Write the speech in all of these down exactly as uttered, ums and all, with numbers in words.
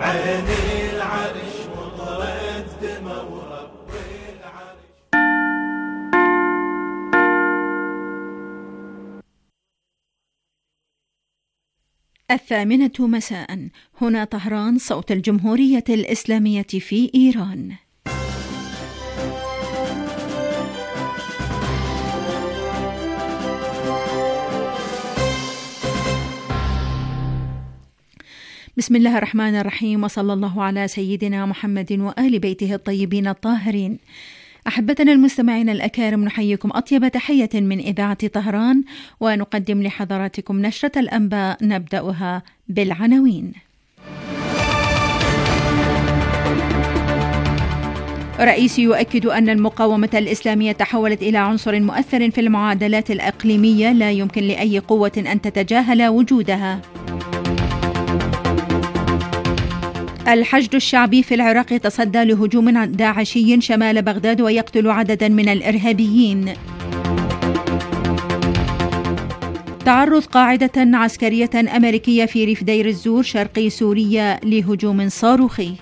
عين العرش مطرت دمى ورب العرش. الثامنة مساء، هنا طهران، صوت الجمهورية الإسلامية في إيران. بسم الله الرحمن الرحيم، وصلى الله على سيدنا محمد وآل بيته الطيبين الطاهرين. أحبتنا المستمعين الأكارم، نحييكم أطيب تحية من إذاعة طهران، ونقدم لحضراتكم نشرة الأنباء نبدأها بالعناوين. رئيس يؤكد أن المقاومة الإسلامية تحولت إلى عنصر مؤثر في المعادلات الإقليمية، لا يمكن لأي قوة أن تتجاهل وجودها. الحشد الشعبي في العراق يتصدى لهجوم داعشي شمال بغداد ويقتل عددا من الإرهابيين. تعرض قاعدة عسكرية أمريكية في ريف دير الزور شرقي سوريا لهجوم صاروخي.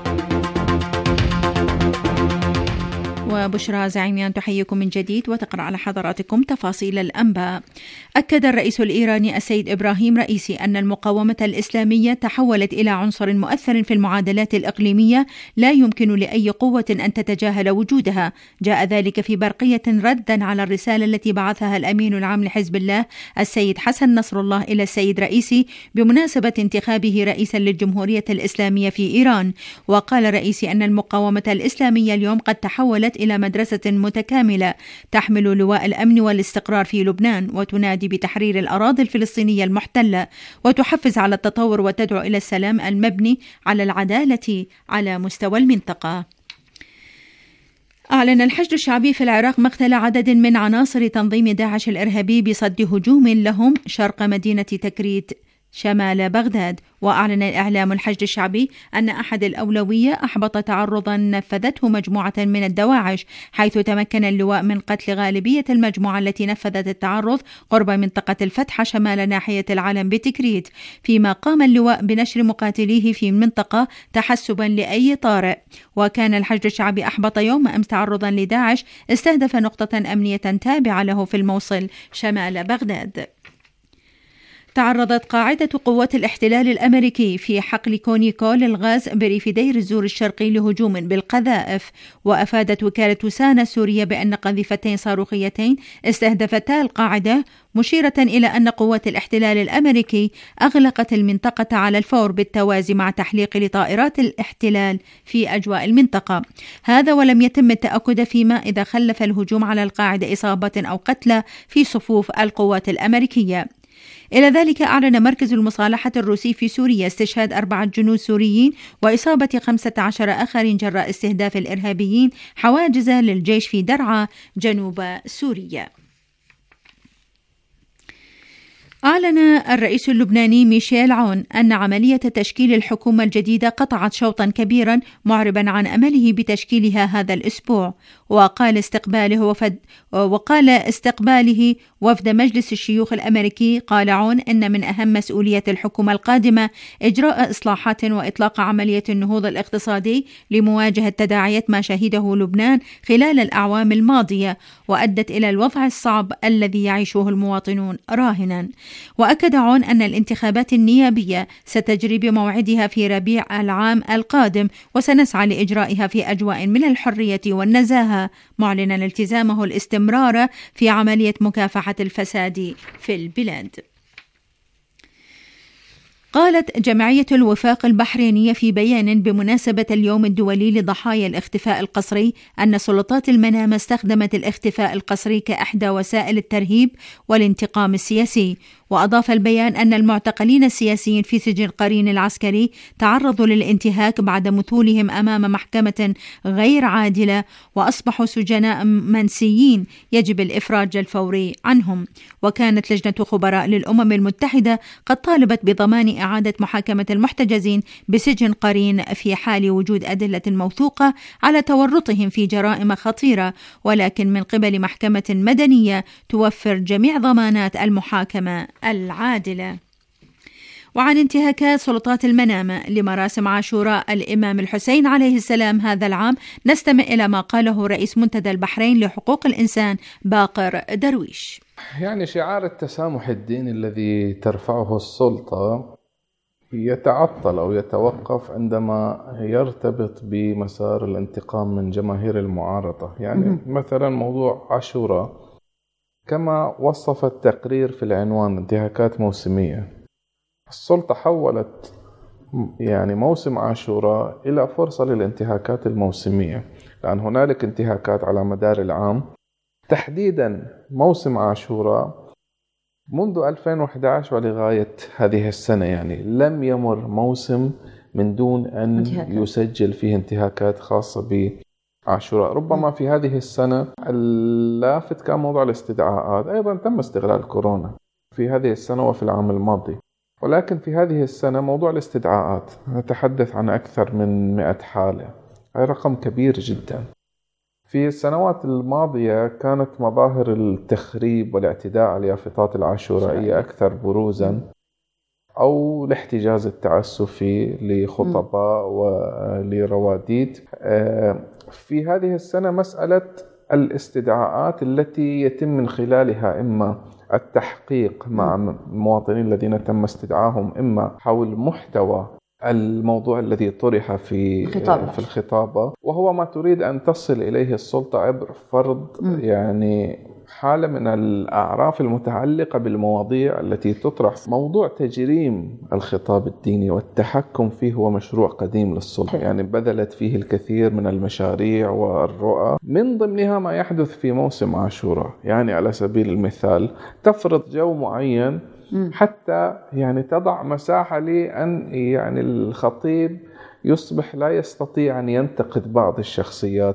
وبشرى زعيميان تحييكم من جديد وتقرأ على حضراتكم تفاصيل الأنباء. أكد الرئيس الإيراني السيد إبراهيم رئيسي أن المقاومة الإسلامية تحولت إلى عنصر مؤثر في المعادلات الإقليمية، لا يمكن لأي قوة أن تتجاهل وجودها. جاء ذلك في برقية ردا على الرسالة التي بعثها الأمين العام لحزب الله السيد حسن نصر الله إلى السيد رئيسي بمناسبة انتخابه رئيسا للجمهورية الإسلامية في إيران. وقال رئيسي أن المقاومة الإسلامية اليوم قد تحولت إلى مدرسة متكاملة تحمل لواء الأمن والاستقرار في لبنان، وتنادي بتحرير الأراضي الفلسطينية المحتلة، وتحفز على التطور وتدعو إلى السلام المبني على العدالة على مستوى المنطقة. أعلن الحشد الشعبي في العراق مقتل عدد من عناصر تنظيم داعش الإرهابي بصد هجوم لهم شرق مدينة تكريت شمال بغداد. وأعلن الإعلام الحشد الشعبي أن أحد الأولوية أحبط تعرضا نفذته مجموعة من الدواعش، حيث تمكن اللواء من قتل غالبية المجموعة التي نفذت التعرض قرب منطقة الفتحة شمال ناحية العلم بتكريت، فيما قام اللواء بنشر مقاتليه في المنطقة تحسبا لأي طارئ. وكان الحشد الشعبي أحبط يوم أمس تعرضا لداعش استهدف نقطة أمنية تابعة له في الموصل شمال بغداد. تعرضت قاعدة قوات الاحتلال الأمريكي في حقل كونيكو للغاز بريف دير الزور الشرقي لهجوم بالقذائف. وأفادت وكالة سانا السورية بأن قذيفتين صاروخيتين استهدفتا القاعدة، مشيرة إلى أن قوات الاحتلال الأمريكي أغلقت المنطقة على الفور بالتوازي مع تحليق لطائرات الاحتلال في أجواء المنطقة. هذا ولم يتم التأكد فيما إذا خلف الهجوم على القاعدة إصابة أو قتلى في صفوف القوات الأمريكية. إلى ذلك أعلن مركز المصالحة الروسي في سوريا استشهاد أربعة جنود سوريين وإصابة خمسة عشر آخرين جراء استهداف الإرهابيين حواجز للجيش في درعا جنوب سوريا. أعلن الرئيس اللبناني ميشيل عون أن عملية تشكيل الحكومة الجديدة قطعت شوطا كبيرا، معربا عن أمله بتشكيلها هذا الأسبوع. وقال استقباله وفد وقال استقباله وفد مجلس الشيوخ الأمريكي، قال عون إن من أهم مسؤولية الحكومة القادمة إجراء إصلاحات وإطلاق عملية النهوض الاقتصادي لمواجهة تداعيات ما شهده لبنان خلال الأعوام الماضية وأدت إلى الوضع الصعب الذي يعيشه المواطنون راهنا. وأكد عون أن الانتخابات النيابية ستجري بموعدها في ربيع العام القادم، وسنسعى لإجرائها في أجواء من الحرية والنزاهة، معلنا التزامه الاستمرار في عملية مكافحة الفساد في البلاد. قالت جمعية الوفاق البحرينية في بيان بمناسبة اليوم الدولي لضحايا الاختفاء القسري أن سلطات المنامة استخدمت الاختفاء القسري كإحدى وسائل الترهيب والانتقام السياسي. وأضاف البيان أن المعتقلين السياسيين في سجن قرين العسكري تعرضوا للانتهاك بعد مثولهم أمام محكمة غير عادلة، وأصبحوا سجناء منسيين يجب الإفراج الفوري عنهم. وكانت لجنة خبراء للأمم المتحدة قد طالبت بضمان إعادة محاكمة المحتجزين بسجن قرين في حال وجود أدلة موثوقة على تورطهم في جرائم خطيرة، ولكن من قبل محكمة مدنية توفر جميع ضمانات المحاكمة العادلة. وعن انتهاكات سلطات المنامة لمراسم عاشوراء الإمام الحسين عليه السلام هذا العام، نستمع إلى ما قاله رئيس منتدى البحرين لحقوق الإنسان باقر درويش. يعني شعار التسامح الديني الذي ترفعه السلطة يتعطل أو يتوقف عندما يرتبط بمسار الانتقام من جماهير المعارضة. يعني مثلا موضوع عاشوراء كما وصف التقرير في العنوان انتهاكات موسمية، السلطة حولت يعني موسم عاشوراء إلى فرصة للانتهاكات الموسمية، لأن هنالك انتهاكات على مدار العام. تحديدا موسم عاشوراء منذ ألفين وإحدى عشر ولغاية هذه السنة يعني لم يمر موسم من دون أن انتهاكات. يسجل فيه انتهاكات خاصة بعاشوراء. ربما في هذه السنة اللافت كان موضوع الاستدعاءات، أيضا تم استغلال كورونا في هذه السنة وفي العام الماضي، ولكن في هذه السنة موضوع الاستدعاءات نتحدث عن أكثر من مئة حالة، هذا رقم كبير جدا. في السنوات الماضية كانت مظاهر التخريب والاعتداء على اليافطات العاشورائية أكثر بروزا، أو الاحتجاز التعسفي لخطباء ولرواديد. في هذه السنة مسألة الاستدعاءات التي يتم من خلالها إما التحقيق مع المواطنين الذين تم استدعائهم إما حول محتوى الموضوع الذي طرح في الخطابة. في الخطابة، وهو ما تريد أن تصل إليه السلطة عبر فرض م. يعني حالة من الأعراف المتعلقة بالمواضيع التي تطرح. موضوع تجريم الخطاب الديني والتحكم فيه هو مشروع قديم للسلطة، يعني بذلت فيه الكثير من المشاريع والرؤى، من ضمنها ما يحدث في موسم عاشوراء. يعني على سبيل المثال تفرض جو معين حتى يعني تضع مساحة لأن يعني الخطيب يصبح لا يستطيع أن ينتقد بعض الشخصيات.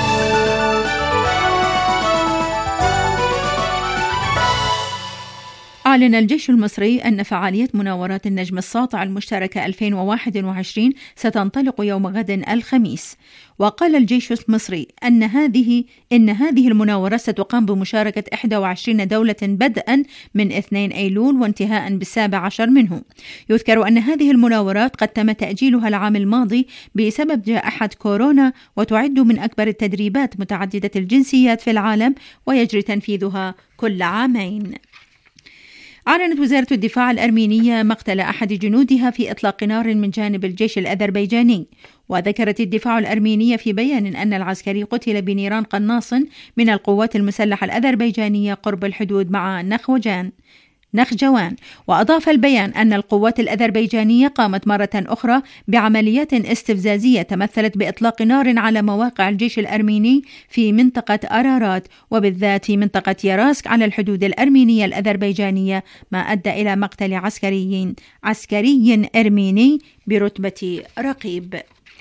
أعلن الجيش المصري أن فعالية مناورات النجم الساطع المشتركة ألفين وواحد وعشرين ستنطلق يوم غد الخميس. وقال الجيش المصري أن هذه إن هذه المناورات ستقام بمشاركة إحدى وعشرين دولة بدءا من اثنين أيلول وانتهاء بالسابع عشر منه. يذكر أن هذه المناورات قد تم تأجيلها العام الماضي بسبب جائحة كورونا، وتعد من أكبر التدريبات متعددة الجنسيات في العالم، ويجري تنفيذها كل عامين. أعلنت وزارة الدفاع الأرمينية مقتل أحد جنودها في إطلاق نار من جانب الجيش الأذربيجاني. وذكرت الدفاع الأرمينية في بيان أن العسكري قتل بنيران قناص من القوات المسلحة الأذربيجانية قرب الحدود مع نخوجان نخجوان. وأضاف البيان أن القوات الأذربيجانية قامت مرة أخرى بعمليات استفزازية تمثلت بإطلاق نار على مواقع الجيش الأرميني في منطقة أرارات، وبالذات منطقة يراسك على الحدود الأرمينية الأذربيجانية، ما أدى إلى مقتل عسكري عسكري أرميني برتبة رقيب.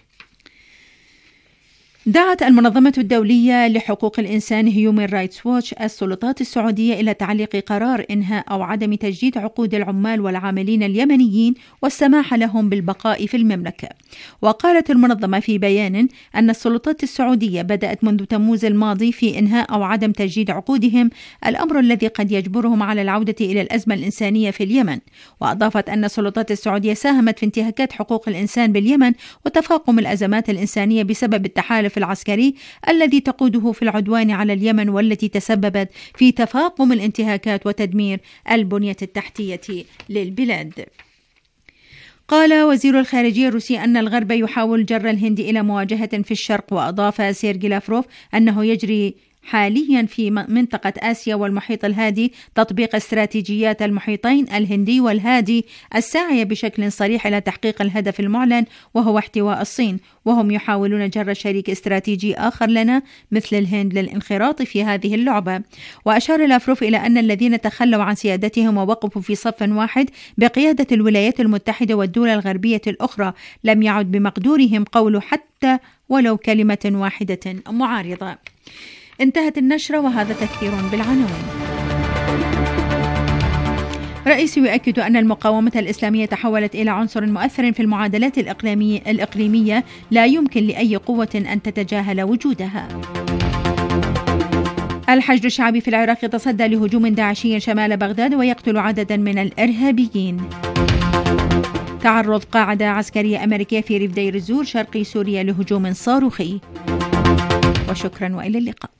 دعت المنظمة الدولية لحقوق الإنسان هيومن رايتس ووتش السلطات السعودية إلى تعليق قرار إنهاء أو عدم تجديد عقود العمال والعاملين اليمنيين والسماح لهم بالبقاء في المملكة. وقالت المنظمة في بيان أن السلطات السعودية بدأت منذ تموز الماضي في إنهاء أو عدم تجديد عقودهم، الأمر الذي قد يجبرهم على العودة إلى الأزمة الإنسانية في اليمن. وأضافت أن السلطات السعودية ساهمت في انتهاكات حقوق الإنسان باليمن وتفاقم الأزمات الإنسانية بسبب التحالف العسكري الذي تقوده في العدوان على اليمن، والتي تسببت في تفاقم الانتهاكات وتدمير البنية التحتية للبلاد. قال وزير الخارجية الروسي أن الغرب يحاول جر الهند إلى مواجهة في الشرق. وأضاف سيرجي لافروف أنه يجري حاليا في منطقة آسيا والمحيط الهادي تطبيق استراتيجيات المحيطين الهندي والهادي الساعية بشكل صريح إلى تحقيق الهدف المعلن، وهو احتواء الصين، وهم يحاولون جر شريك استراتيجي آخر لنا مثل الهند للانخراط في هذه اللعبة. وأشار لافروف إلى أن الذين تخلوا عن سيادتهم ووقفوا في صف واحد بقيادة الولايات المتحدة والدول الغربية الأخرى لم يعد بمقدورهم قول حتى ولو كلمة واحدة معارضة. انتهت النشرة وهذا تذكير بالعناوين. رئيس يؤكد أن المقاومة الإسلامية تحولت إلى عنصر مؤثر في المعادلات الإقليمية لا يمكن لأي قوة أن تتجاهل وجودها. الحشد الشعبي في العراق يتصدى لهجوم داعشي شمال بغداد ويقتل عددا من الإرهابيين. تعرض قاعدة عسكرية أمريكية في ريف دير الزور شرقي سوريا لهجوم صاروخي. وشكرا وإلى اللقاء.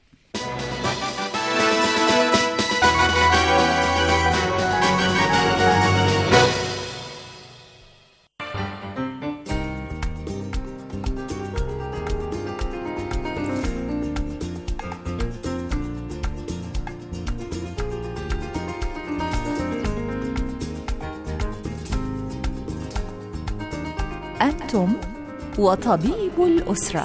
أنتم وطبيب الأسرة.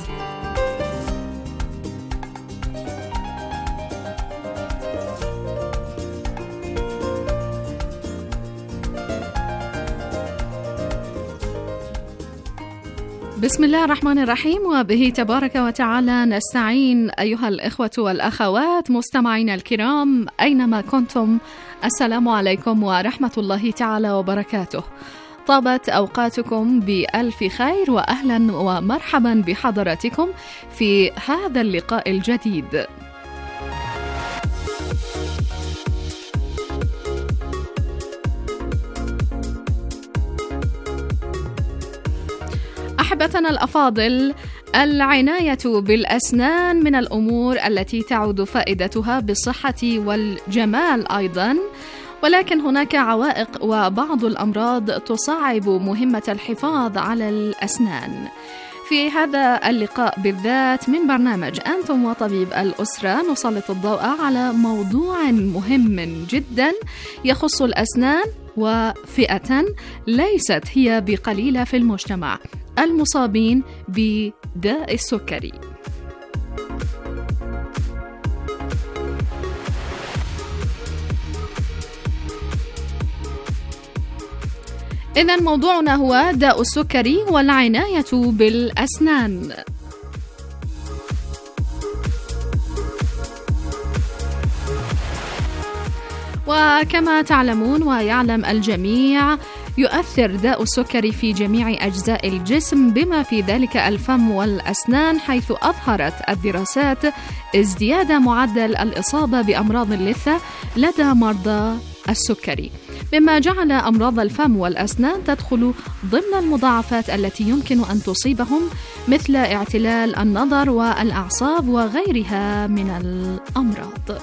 بسم الله الرحمن الرحيم، وبه تبارك وتعالى نستعين. أيها الإخوة والأخوات مستمعين الكرام أينما كنتم، السلام عليكم ورحمة الله تعالى وبركاته. طابت أوقاتكم بألف خير، وأهلا ومرحبا بحضراتكم في هذا اللقاء الجديد. أحبتنا الأفاضل، العناية بالأسنان من الأمور التي تعود فائدتها بالصحة والجمال أيضا، ولكن هناك عوائق وبعض الأمراض تصعب مهمة الحفاظ على الأسنان. في هذا اللقاء بالذات من برنامج أنتم وطبيب الأسرة نسلط الضوء على موضوع مهم جدا يخص الأسنان، وفئة ليست هي بقليلة في المجتمع: المصابين بداء السكري. إذن موضوعنا هو داء السكري والعناية بالأسنان. وكما تعلمون ويعلم الجميع، يؤثر داء السكري في جميع أجزاء الجسم بما في ذلك الفم والأسنان، حيث أظهرت الدراسات ازدياد معدل الإصابة بأمراض اللثة لدى مرضى السكري، مما جعل أمراض الفم والأسنان تدخل ضمن المضاعفات التي يمكن أن تصيبهم، مثل اعتلال النظر والأعصاب وغيرها من الأمراض.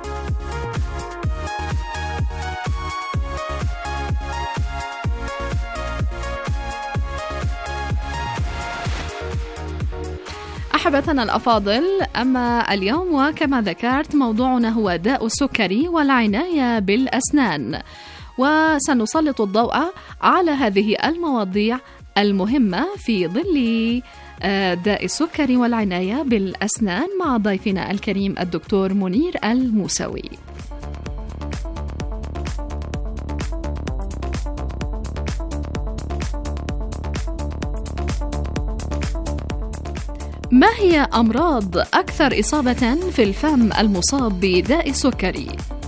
أحبتنا الأفاضل، أما اليوم وكما ذكرت موضوعنا هو داء السكري والعناية بالأسنان، وسنسلط الضوء على هذه المواضيع المهمة في ظل داء السكري والعناية بالأسنان مع ضيفنا الكريم الدكتور منير الموسوي. ما هي أمراض أكثر إصابة في الفم المصاب بداء السكري؟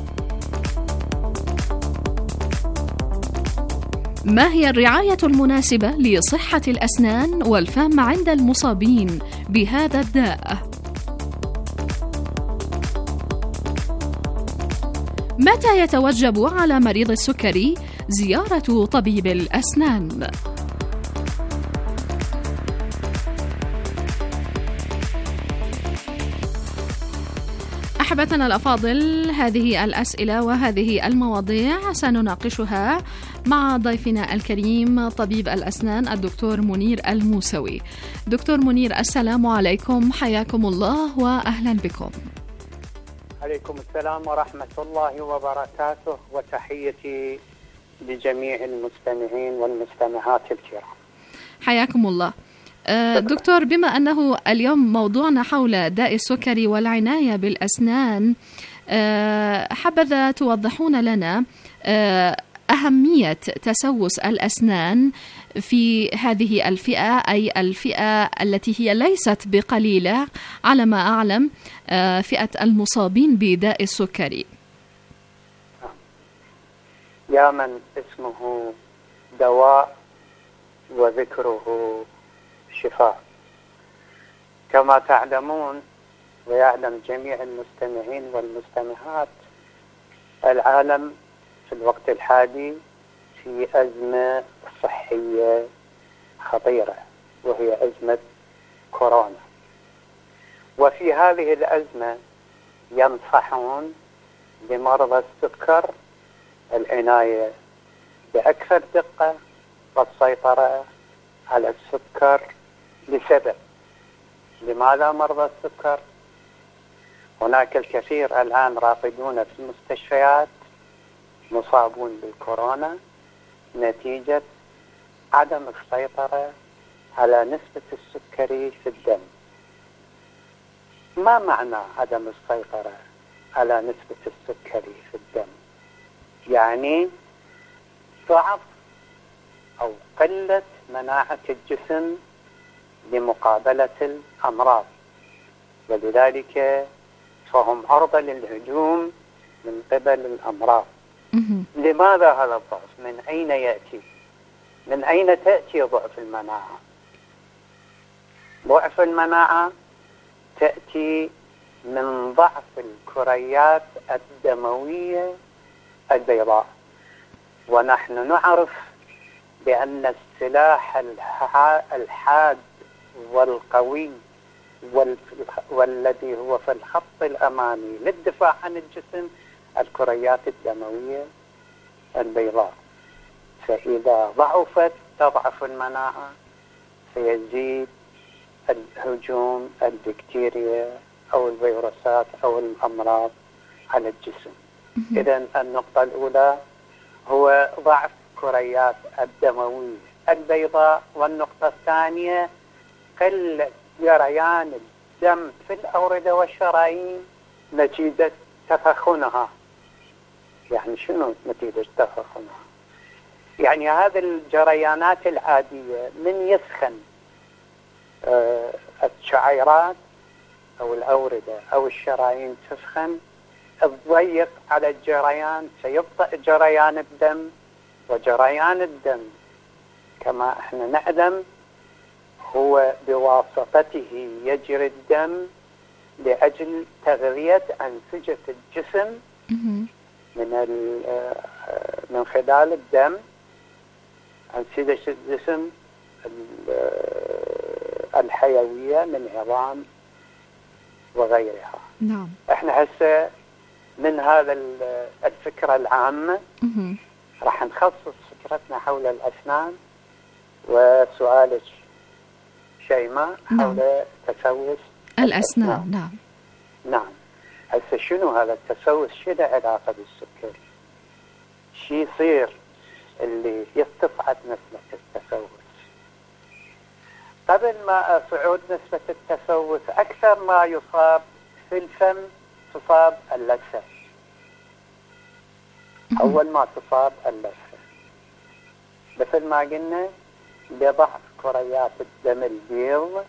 ما هي الرعاية المناسبة لصحة الأسنان والفم عند المصابين بهذا الداء؟ متى يتوجب على مريض السكري زيارة طبيب الأسنان؟ أحبتنا الأفاضل، هذه الأسئلة وهذه المواضيع سنناقشها مع ضيفنا الكريم طبيب الأسنان الدكتور منير الموسوي. دكتور منير، السلام عليكم، حياكم الله وأهلا بكم. عليكم السلام ورحمة الله وبركاته، وتحيتي لجميع المستمعين والمستمعات الكرام. حياكم الله. دكتور، بما أنه اليوم موضوعنا حول داء السكري والعناية بالأسنان، حبذا توضحون لنا أهمية تسوس الأسنان في هذه الفئة، أي الفئة التي هي ليست بقليلة على ما أعلم، فئة المصابين بداء السكري. يا من اسمه دواء وذكره شفاء. كما تعلمون ويعلم جميع المستمعين والمستمعات، العالم في الوقت الحالي في أزمة صحية خطيرة، وهي أزمة كورونا. وفي هذه الأزمة ينصحون لمرضى السكر العناية بأكثر دقة والسيطرة على السكر لسبب. لماذا مرضى السكر؟ هناك الكثير الآن راقدون في المستشفيات مصابون بالكورونا نتيجة عدم السيطرة على نسبة السكري في الدم. ما معنى عدم السيطرة على نسبة السكري في الدم؟ يعني ضعف أو قلة مناعة الجسم لمقابلة الأمراض، ولذلك فهم عرضة للهجوم من قبل الأمراض. لماذا هذا الضعف؟ من أين يأتي؟ من أين تأتي ضعف المناعة؟ ضعف المناعة تأتي من ضعف الكريات الدموية البيضاء. ونحن نعرف بأن السلاح الحاد والقوي والذي هو في الخط الأمامي للدفاع عن الجسم الكريات الدموية البيضاء. فإذا ضعفت تضعف المناعة، سيزيد الهجوم البكتيريا أو الفيروسات أو الأمراض على الجسم. إذن النقطة الأولى هو ضعف كريات الدموية البيضاء، والنقطة الثانية قلة جريان الدم في الأوردة والشرايين نتيجة تفخنها. يعني شنو نتيجة تفخنها؟ يعني هذه الجريانات العادية من يسخن آه الشعيرات أو الأوردة أو الشرايين تسخن، تضيق على الجريان، سيبطئ جريان الدم. وجريان الدم كما احنا نعلم هو بواسطته يجري الدم لأجل تغذية أنسجة الجسم من من خلال الدم، أنسجة الجسم الحيوية من عظام وغيرها. نعم. احنا هسه من هذا الفكرة العامة راح نخصص فكرتنا حول الأسنان، وسؤالك شيماء حول نعم. تسوس الأسنان. الأسنان. نعم نعم. هسه شنو هذا التسوس؟ شنو علاقة بالسكري؟ شي يصير اللي يصعد نسبة التسوس؟ قبل ما صعود نسبة التسوس أكثر ما يصاب في الفم تصاب اللثة. أول ما تصاب اللثة مثل ما قلنا لضعف كريات الدم البيض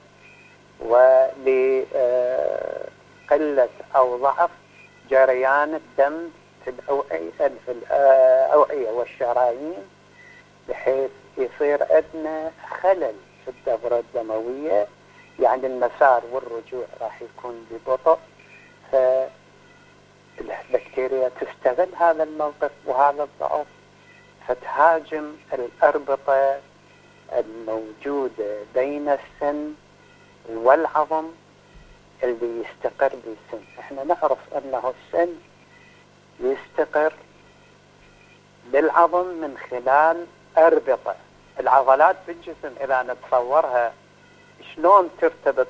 ولقلة أو ضعف جريان الدم في الأوعية والشرايين، بحيث يصير عندنا خلل في الدورة الدموية، يعني المسار والرجوع راح يكون ببطء. فالبكتيريا تستغل هذا الموقف وهذا الضعف فتهاجم الأربطة الموجودة بين السن والعظم اللي يستقر بالسن. احنا نعرف انه السن يستقر بالعظم من خلال أربطة. العضلات في الجسم إذا نتصورها شلون ترتبط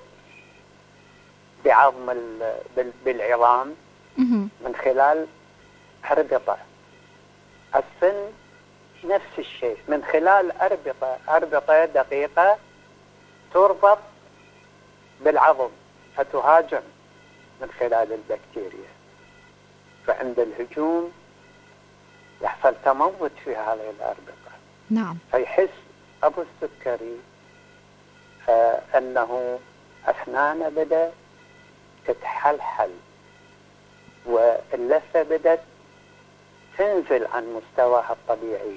بعظم بالعظام من خلال أربطة. السن نفس الشيء من خلال أربطة أربطة دقيقة تربط بالعظم فتهاجم من خلال البكتيريا، فعند الهجوم يحصل تموت في هذه الأربطة. نعم. فيحس أبو السكري آه أنه أسنانه بدأ تتحلحل واللثة بدأت تنزل عن مستواها الطبيعي،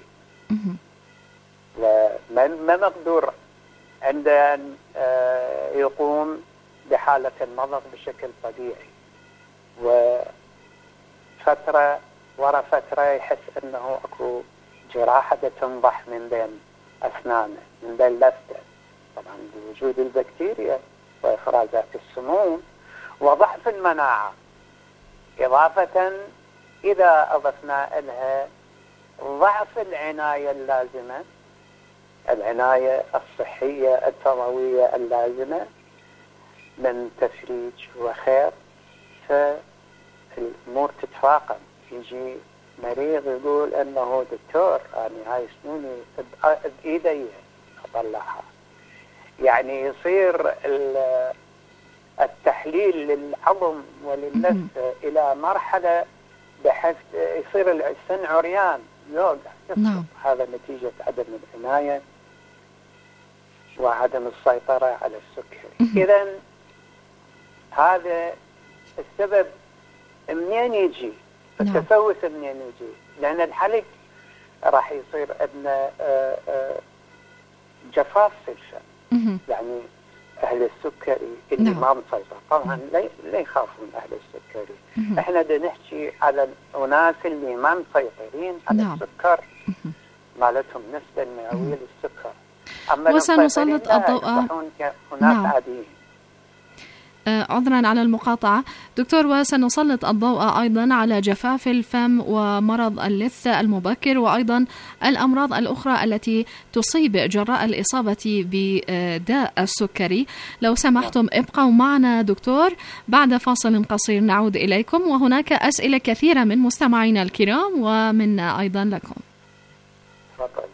وما مقدور عند أن آه يقوم بحالة المضغ بشكل طبيعي، وفترة ورا فترة يحس أنه أكو جراحة تنضح من بين أسنانه، من بين لثته، طبعا بوجود البكتيريا وإفرازات السموم وضعف المناعة، إضافة إذا أضفنا لها ضعف العناية اللازمة، العناية الصحية التروية اللازمة من تفريج وخير، فالأمور تتفاقم. يجي مريض يقول أنه دكتور أنا هاي سنوني بإيدي أطلعها، يعني يصير التحليل للعظم وللنفس إلى مرحلة بحيث يصير السن عريان يوقع. نعم. هذا نتيجة عدم العناية وعدم السيطرة على السكري. إذن هذا السبب منين يجي؟ التسوس منين يجي؟ لأن الحلق راح يصير عندنا جفاف في الفم. يعني أهل السكري اللي نعم. ما مسيطر طبعا لا يخافون أهل السكري. مم. احنا بدنا نحكي على الناس اللي ما مسيطرين على نعم. السكر، مالتهم نسبة مئوية للسكر. أما وسنسلط الضوء نعم. عاديين. عذرا على المقاطعة دكتور، وسنسلط الضوء أيضا على جفاف الفم ومرض اللثة المبكر وأيضا الأمراض الأخرى التي تصيب جراء الإصابة بداء السكري. لو سمحتم ابقوا معنا دكتور، بعد فاصل قصير نعود إليكم، وهناك أسئلة كثيرة من مستمعينا الكرام ومنا أيضا لكم. تفضل.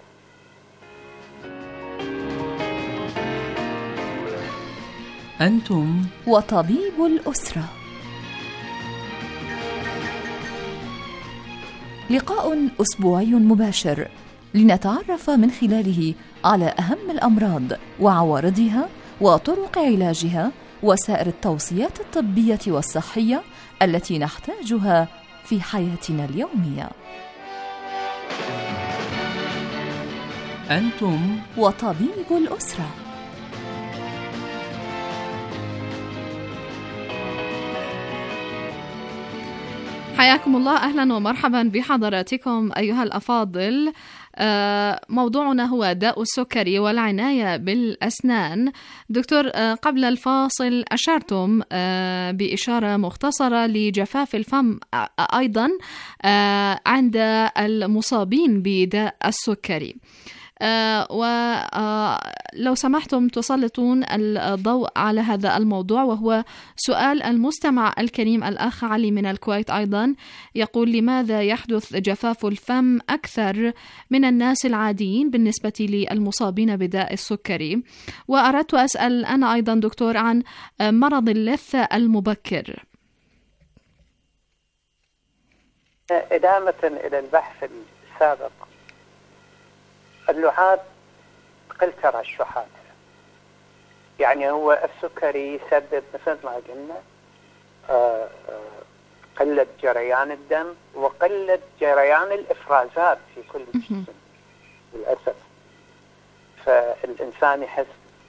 أنتم وطبيب الأسرة، لقاء أسبوعي مباشر لنتعرف من خلاله على أهم الأمراض وعوارضها وطرق علاجها وسائر التوصيات الطبية والصحية التي نحتاجها في حياتنا اليومية. أنتم وطبيب الأسرة. حياكم الله، أهلا ومرحبا بحضراتكم أيها الأفاضل. موضوعنا هو داء السكري والعناية بالأسنان. دكتور، قبل الفاصل أشرتم بإشارة مختصرة لجفاف الفم أيضا عند المصابين بداء السكري، آه ولو آه سمحتم تسلطون الضوء على هذا الموضوع، وهو سؤال المستمع الكريم الأخ علي من الكويت أيضا، يقول: لماذا يحدث جفاف الفم أكثر من الناس العاديين بالنسبة للمصابين بداء السكري؟ وأردت أسأل أنا أيضا دكتور عن مرض اللثة المبكر. إدامة إلى البحث السابق، اللعاب قل ترشحات، يعني هو السكري يسبب مثل ما قلنا قلة جريان الدم وقلة جريان الإفرازات في كل الجسم للأسف، فالإنسان يحس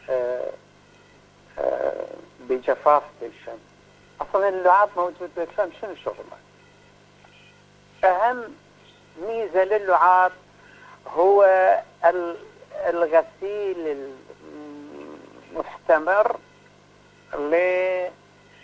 بجفاف بالفم. أصلا اللعاب موجود بالفم، شنو شغله؟ أهم ميزة للعاب هو الغسيل المستمر للفم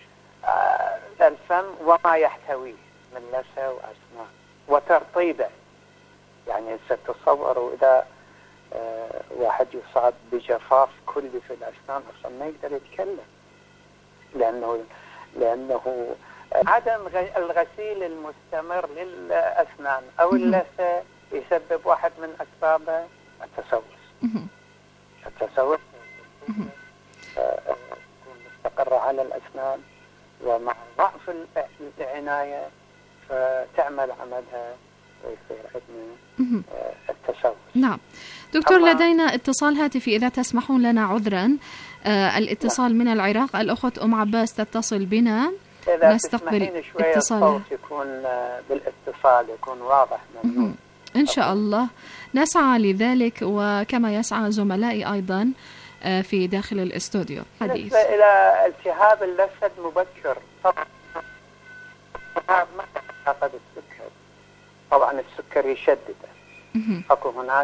وما يحتويه من لثة وأسنان وترطيبه. يعني ستصوروا إذا واحد يصاب بجفاف كلي في الأسنان أصلا ما يقدر يتكلم، لأنه لأنه عدم الغسيل المستمر للأسنان أو اللثة يسبب واحد من أسبابه التسوس. التسوس تكون مستقرة على الأسنان، ومع ضعف العناية فتعمل عملها ويصير عندنا التسوس. نعم دكتور، لدينا اتصال هاتفي إذا تسمحون لنا، عذرا. آه الاتصال من العراق، الأخت أم عباس تتصل بنا. إذا نستقبل اتصال يكون بالاتصال يكون واضح ممنون. إن شاء الله نسعى لذلك، وكما يسعى زملائي أيضا في داخل الاستوديو. حديث إلى التهاب اللثة المبكر، طبعا ما علاقة بالسكر، طبعا السكر يشدده، أكو هناك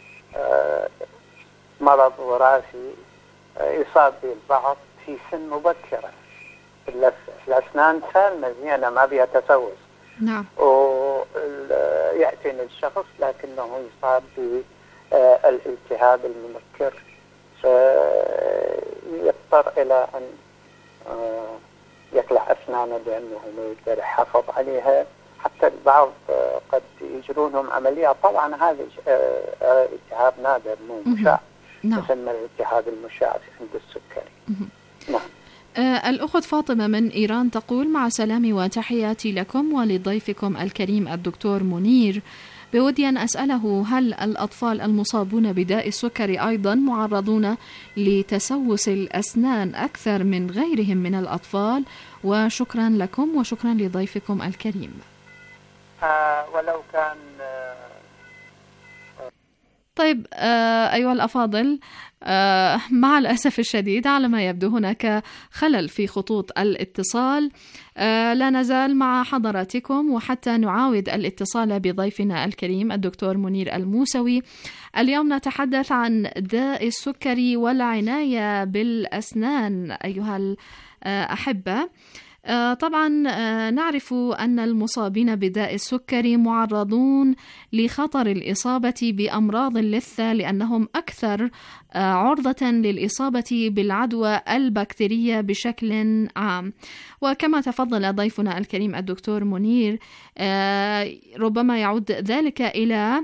مرض وراثي يصاب به البعض في سن مبكرة، الأسنان سالمة زينة ما بها تسوس. نعم. ويأتي الشخص لكنه يصاب بالالتهاب المبكر، فيضطر إلى أن يقلع أسنانه لأنه ما يقدر يحافظ عليها. حتى البعض قد يجرونهم عمليات. طبعا هذا التهاب نادر مو مشاع، يسمى الالتهاب المشاع عند السكري. نعم. آه الأخت فاطمة من إيران تقول: مع سلامي وتحياتي لكم ولضيفكم الكريم الدكتور منير، بودي أن أسأله هل الأطفال المصابون بداء السكري أيضا معرضون لتسوس الأسنان أكثر من غيرهم من الأطفال؟ وشكرا لكم وشكرا لضيفكم الكريم. آه ولو كان آه طيب آه أيها الأفاضل، آه مع الأسف الشديد على ما يبدو هناك خلل في خطوط الاتصال. آه لا نزال مع حضراتكم وحتى نعاود الاتصال بضيفنا الكريم الدكتور منير الموسوي. اليوم نتحدث عن داء السكري والعناية بالأسنان أيها الأحبة. آه طبعا آه نعرف أن المصابين بداء السكري معرضون لخطر الإصابة بأمراض اللثة لأنهم أكثر آه عرضة للإصابة بالعدوى البكتيرية بشكل عام. وكما تفضل ضيفنا الكريم الدكتور منير، آه ربما يعود ذلك إلى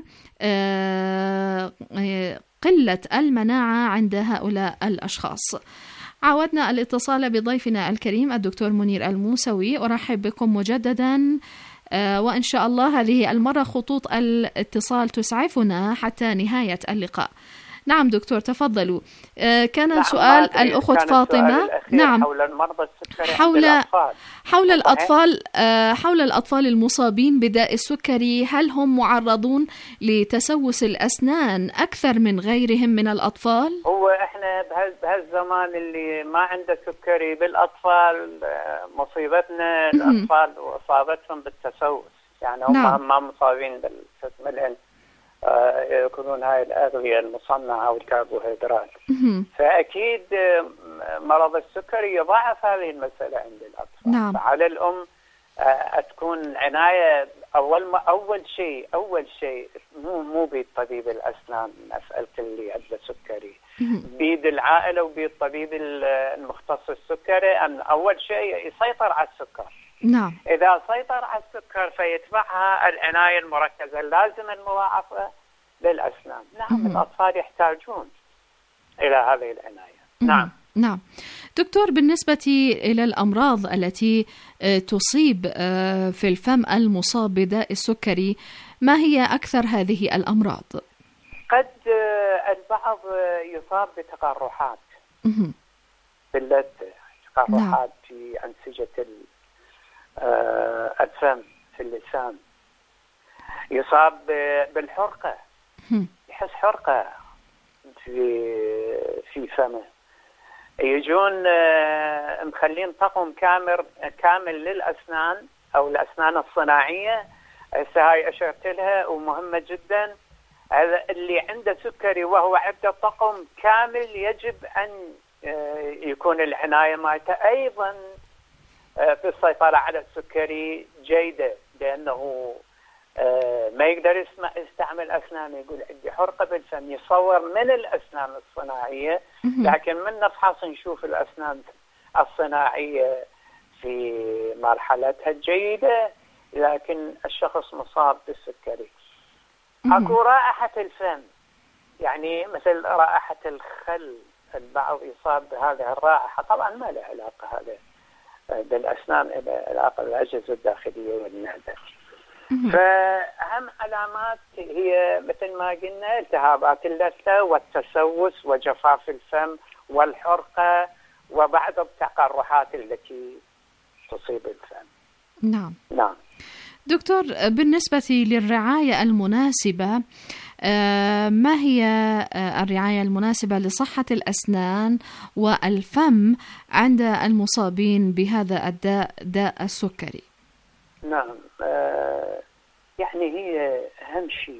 آه قلة المناعة عند هؤلاء الأشخاص. عاودنا الاتصال بضيفنا الكريم الدكتور منير الموسوي. أرحب بكم مجددا، آه وإن شاء الله هذه المرة خطوط الاتصال تسعفنا حتى نهاية اللقاء. نعم دكتور تفضلوا. آه كان نعم سؤال الأخت فاطمة نعم حول المرضى السكري حول الأطفال. حول الأطفال آه حول الأطفال المصابين بداء السكري، هل هم معرضون لتسوس الأسنان أكثر من غيرهم من الأطفال؟ هو احنا بهالزمان اللي ما عنده سكري بالأطفال مصيبتنا الأطفال وإصابتهم بالتسوس، يعني هم نعم. ما مصابين بالسكري يكونون هاي الأغذية المصنعة أو الكربوهيدرات. فأكيد مرض السكري يضاعف هذه المسألة عند الأطفال. نعم. فعلى الأم تكون عناية أول ما أول شيء أول شيء مو مو بيد طبيب الأسنان مسألة اللي عنده سكري، بيد العائلة وبيد طبيب المختص السكري أن أول شيء يسيطر على السكر. نعم. إذا سيطر على السكر فيتبعها العناية المركزة اللازمة المضاعفة للأسنان. نعم. مم. الأطفال يحتاجون إلى هذه العناية. مم. نعم. نعم. دكتور، بالنسبة إلى الأمراض التي تصيب في الفم المصاب بداء السكري، ما هي أكثر هذه الأمراض؟ قد البعض يصاب بتقرحات في اللثة، تقرحات نعم. في أنسجة الفم في اللسان. يصاب بالحرقة، يحس حرقة في في فمه. يجون مخلين طقم كامل كامل للأسنان أو الأسنان الصناعية. هسه هاي أشرت لها ومهمة جدا. هذا اللي عنده سكري وهو عنده طقم كامل يجب أن يكون العناية مالته أيضا في السيطرة على السكري جيدة، لأنه ما يقدر يستعمل أسنانه. يقول عندي حرقة بالفم، يصور من الأسنان الصناعية، لكن من نفحص نشوف الأسنان الصناعية في مرحلتها الجيدة، لكن الشخص مصاب بالسكري. أكو رائحة الفم، يعني مثل رائحة الخل، البعض يصاب بهذه الرائحة. طبعا ما له علاقة هذا بالأسنان، إلى علاقة بالأجهزة الداخلية والمعدة. فأهم علامات هي مثل ما قلنا التهابات اللثة والتسوس وجفاف الفم والحرقة وبعض التقرحات التي تصيب الفم. نعم. نعم. دكتور، بالنسبة للرعاية المناسبة، ما هي الرعاية المناسبة لصحة الأسنان والفم عند المصابين بهذا الداء، داء السكري؟ نعم. يعني هي أهم شيء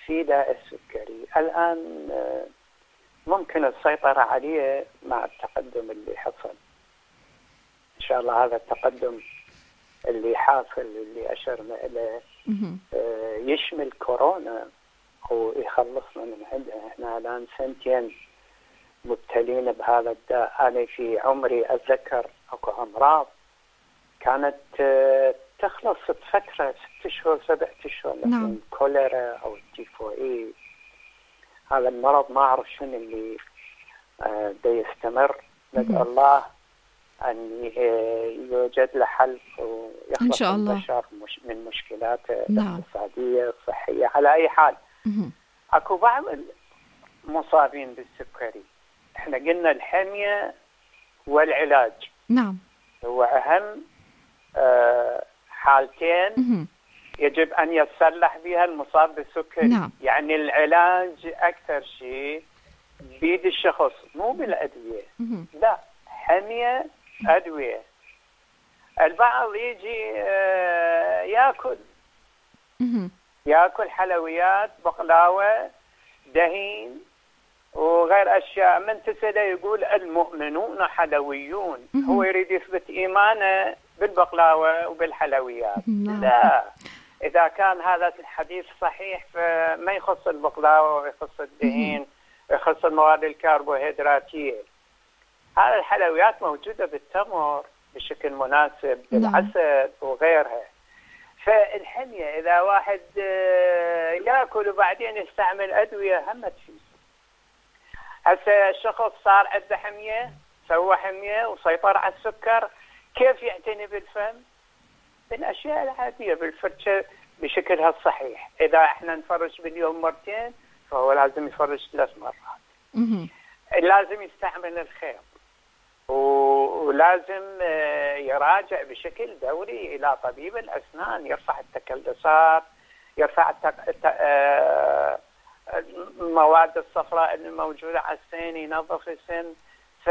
في داء السكري الآن ممكن السيطرة عليه مع التقدم اللي حصل. إن شاء الله هذا التقدم اللي حاصل اللي أشرنا إليه يشمل كورونا ويخلصنا من عندها. احنا الآن سنتين مبتلين بهذا الداء. أنا في عمري أتذكر أكو أمراض كانت تخلص بفترة ست شهور سبع أشهر، نعم. كوليرا أو التيفوئيد. هذا المرض ما أعرف شنو اللي دا يستمر. ندعو الله أن يوجد له حل ويخلص البشر من مشكلاته الاقتصادية الصحية. على أي حال أكو بعض المصابين بالسكري احنا قلنا الحمية والعلاج نعم هو أهم آه حالتين يجب أن يتسلح بها المصاب بالسكري. نعم. يعني العلاج أكثر شيء بيد الشخص مو بالأدوية. لا، حمية أدوية. البعض يجي آه يأكل يأكل حلويات بقلاوة دهين وغير أشياء، من تسأله يقول المؤمنون حلويون. هو يريد يثبت إيمانه بالبقلاوة وبالحلويات. لا، إذا كان هذا الحديث صحيح فما يخص البقلاوة ويخص الدهين ويخص المواد الكربوهيدراتية. هذه الحلويات موجودة بالتمر بشكل مناسب، بالعسل وغيرها. فالحمية إذا واحد يأكل وبعدين يستعمل أدوية هم تفيد. هسه الشخص صار عنده حمية، سوى حمية وسيطر على السكر، كيف يعتني بالفم؟ بالأشياء العادية، بالفرشة بشكلها الصحيح. إذا احنا نفرش باليوم مرتين فهو لازم يفرش ثلاث مرات. لازم يستعمل الخيط ولازم يراجع بشكل دوري إلى طبيب الأسنان، يرفع التكلسات، يرفع التك... المواد الصفراء اللي موجودة على السن، ينظف السن. ف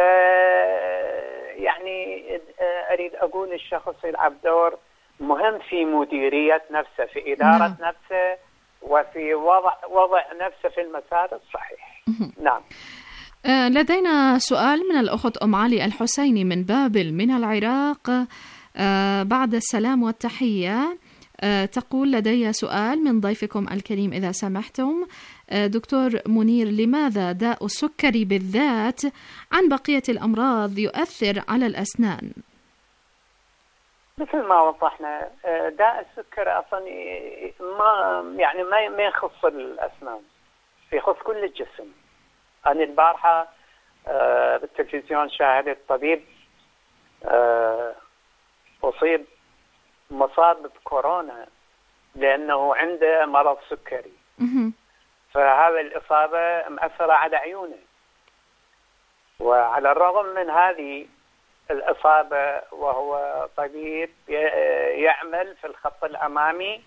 يعني أريد أقول الشخص يلعب دور مهم في مديرية نفسه، في إدارة نعم. نفسه وفي وضع وضع نفسه في المسار الصحيح. نعم. لدينا سؤال من الأخت أم علي الحسيني من بابل من العراق. بعد السلام والتحية تقول: لدي سؤال من ضيفكم الكريم إذا سمحتم دكتور منير، لماذا داء السكري بالذات عن بقية الأمراض يؤثر على الأسنان؟ مثل ما وضحنا داء السكر أصلا ما يعني ما ما يخص الأسنان، يخص كل الجسم. أنا البارحة بالتلفزيون شاهدت طبيب أصيب مصاب بكورونا لأنه عنده مرض سكري. فهذا الإصابة مأثرة على عيونه، وعلى الرغم من هذه الإصابة وهو طبيب يعمل في الخط الأمامي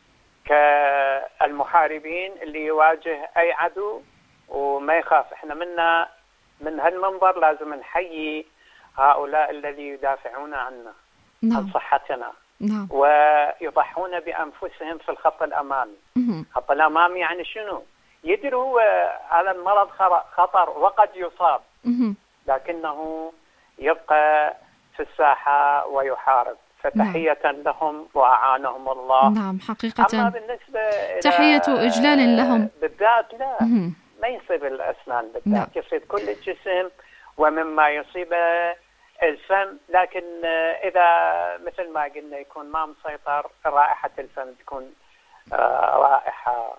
كالمحاربين اللي يواجه أي عدو وما يخاف. احنا منا من هالمنبر لازم نحيي هؤلاء الذي يدافعون عنا نعم. عن صحتنا نعم. ويضحون بأنفسهم في الخط الأمامي. الخط الأمامي يعني شنو؟ يدري هو هذا المرض خطر وقد يصاب، لكنه يبقى في الساحة ويحارب. فتحية نعم. لهم وأعانهم الله. نعم حقيقة. أما بالنسبة تحية إجلال لهم بالذات لا مم. ما يصيب الأسنان بالذات نعم. يصيب كل الجسم ومما يصيب الفم. لكن إذا مثل ما قلنا يكون ما مسيطر، رائحة الفم تكون رائحة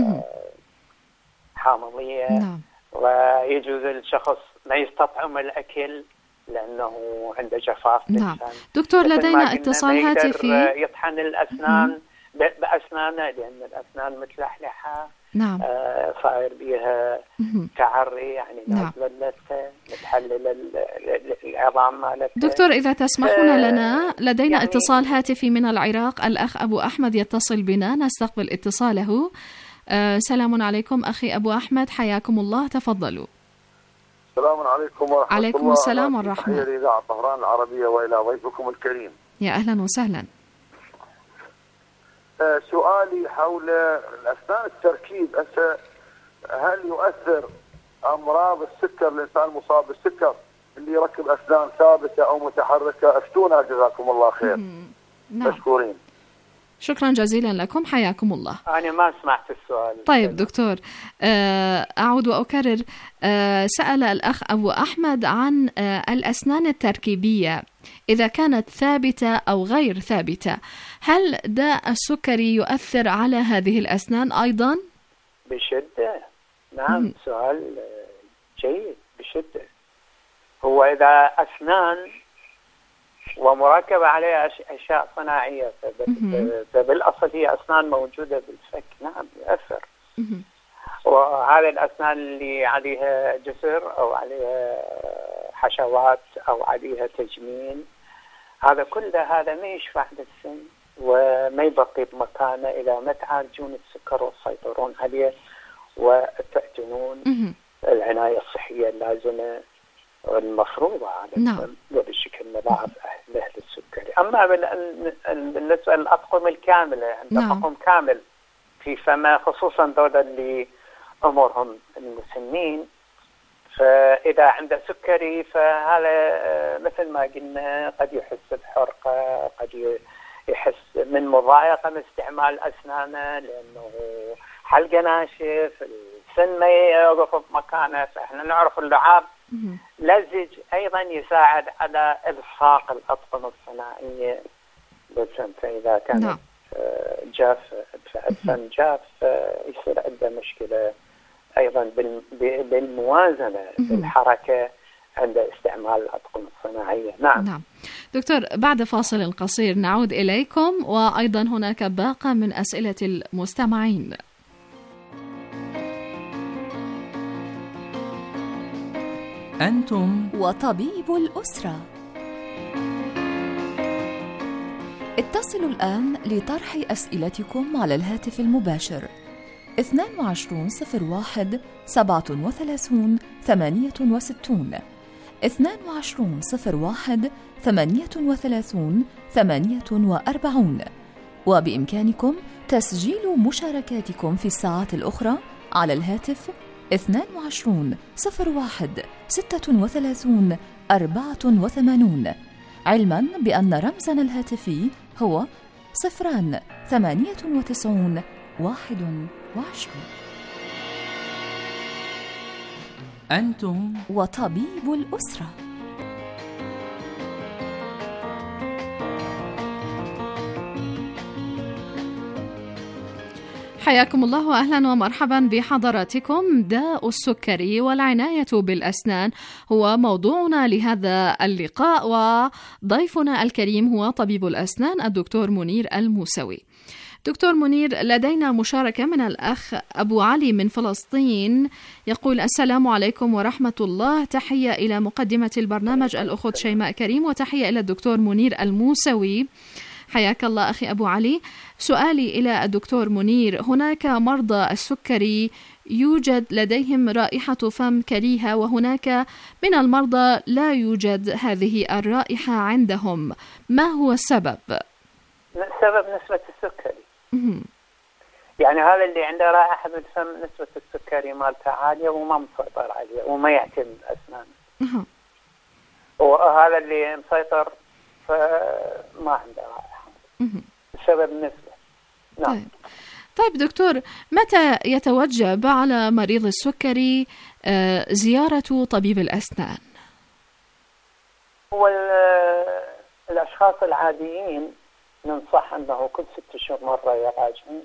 حامضية نعم. ويجوز الشخص ما يستطعم الأكل لأنه عنده جفاف نعم. دكتور لدينا اتصال هاتفي. يطحن الأسنان بأسنانه لأن الأسنان متلحلحة نعم. آه صاير بيها تعري يعني نعم. نازلة متحلل العظام مالتها. دكتور إذا تسمحون آه لنا لدينا يعني اتصال هاتفي من العراق. الأخ أبو أحمد يتصل بنا، نستقبل اتصاله. آه سلام عليكم أخي أبو أحمد، حياكم الله، تفضلوا. السلام عليكم ورحمة الله. عليكم السلام والرحمة. تحية لإذاعة طهران العربية وإلى ضيفكم الكريم. يا أهلا وسهلا. سؤالي حول الأسنان التركيب، هل يؤثر أمراض السكر الإنسان المصاب بالسكر اللي يركب أسنان ثابتة أو متحركة؟ افتونا جزاكم الله خير. نعم. مشكورين. شكرا جزيلا لكم، حياكم الله. أنا ما سمعت السؤال. طيب دكتور، أعود وأكرر. سأل الأخ أبو أحمد عن الأسنان التركيبية إذا كانت ثابتة أو غير ثابتة، هل داء السكري يؤثر على هذه الأسنان أيضا؟ بشدة، نعم. سؤال جيد بشدة. هو إذا أسنان ومركبة عليها أشياء صناعية فبالأصل هي أسنان موجودة بالفك، نعم يؤثر. وهذه الأسنان اللي عليها جسر أو عليها حشوات أو عليها تجميل، هذا كله هذا ما يشفع للسن وما يبقي بمكانه إذا ما تعالجون السكر وتسيطرون عليه وتأتون العناية الصحية اللازمة والمفروضة على السن وبشكل ملاحظ أهل السكري. أما بالنسبة للأطقم الكاملة، عند طقم كامل في فما، خصوصا دول اللي أمورهم المسنين، فإذا عنده سكري فهذا مثل ما قلنا قد يحس بحرقة، قد يحس من مضايقة من استعمال أسنانه لأنه حلقة ناشف، السن ما يوقف بمكانه. فإحنا نعرف اللعاب لزج أيضا يساعد على إلصاق الأطقم الصناعية بالسن، فإذا كان جاف فالسن جاف يصير عنده مشكلة أيضا بالموازنة بالحركة عند استعمال الأطقم الصناعية. نعم. نعم دكتور، بعد فاصل قصير نعود إليكم، وأيضا هناك باقة من أسئلة المستمعين. أنتم وطبيب الأسرة. اتصلوا الآن لطرح أسئلتكم على الهاتف المباشر اثنان وعشرين صفر واحد سبعة وثلاثين ثمانية وستين اثنان وعشرين صفر واحد ثمانية وثلاثين ثمانية وأربعين، وبإمكانكم تسجيل مشاركاتكم في الساعات الأخرى على الهاتف اثنان وعشرين صفر واحد ستة وثلاثين أربعة وثمانين، علما بأن رمزنا الهاتفي هو صفران ثمانية وتسعون واحد وعشرين. أنتم وطبيب الأسرة. حياكم الله وأهلا ومرحبا بحضراتكم. داء السكري والعناية بالأسنان هو موضوعنا لهذا اللقاء، وضيفنا الكريم هو طبيب الأسنان الدكتور منير الموسوي. دكتور منير، لدينا مشاركة من الأخ أبو علي من فلسطين، يقول: السلام عليكم ورحمة الله، تحية إلى مقدمة البرنامج الأخت شيماء كريم، وتحية إلى الدكتور منير الموسوي. حياك الله أخي أبو علي. سؤالي إلى الدكتور منير: هناك مرضى السكري يوجد لديهم رائحة فم كريهة، وهناك من المرضى لا يوجد هذه الرائحة عندهم، ما هو السبب؟ السبب نسبة السكري. يعني هذا اللي عنده رائحة بالفم نسبة السكري مالته عالية وما مسيطر عليه وما يعتمد أسنانه، وهذا اللي مسيطر فما عنده رائحة. السبب نسبة. نعم. طيب. طيب دكتور، متى يتوجب على مريض السكري زيارة طبيب الأسنان؟ هو الأشخاص العاديين ننصح أنه كل ست شهور مرة يراجعون.